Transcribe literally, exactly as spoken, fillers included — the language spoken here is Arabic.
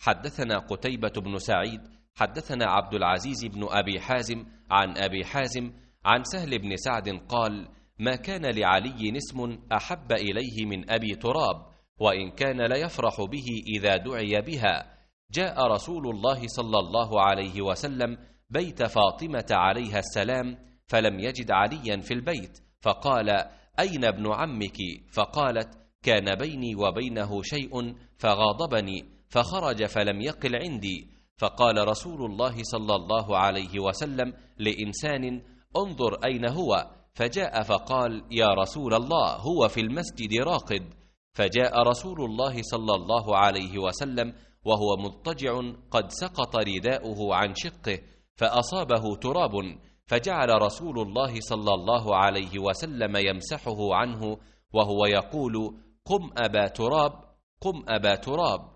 حدثنا قتيبة بن سعيد حدثنا عبد العزيز بن أبي حازم عن أبي حازم عن سهل بن سعد قال: ما كان لعلي اسم أحب إليه من أبي تراب، وإن كان ليفرح به إذا دعي بها. جاء رسول الله صلى الله عليه وسلم بيت فاطمة عليها السلام فلم يجد عليا في البيت، فقال: أين ابن عمك؟ فقالت: كان بيني وبينه شيء فغاضبني فخرج فلم يقل عندي. فقال رسول الله صلى الله عليه وسلم لإنسان: انظر أين هو؟ فجاء فقال: يا رسول الله، هو في المسجد راقد. فجاء رسول الله صلى الله عليه وسلم وهو مضطجع قد سقط رداؤه عن شقه فأصابه تراب، فجعل رسول الله صلى الله عليه وسلم يمسحه عنه وهو يقول: قم أبا تراب، قم أبا تراب.